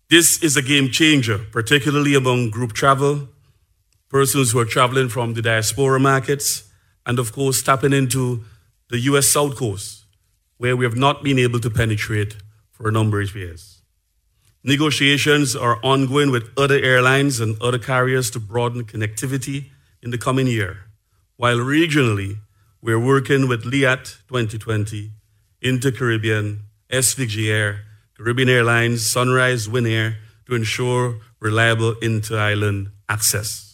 This is a game changer, particularly among group travel, persons who are traveling from the diaspora markets, and of course, tapping into the US South Coast, where we have not been able to penetrate for a number of years. Negotiations are ongoing with other airlines and other carriers to broaden connectivity in the coming year, while regionally, we're working with Liat 2020, Inter-Caribbean, SVG Air, Caribbean Airlines, Sunrise, Winair to ensure reliable inter-island access.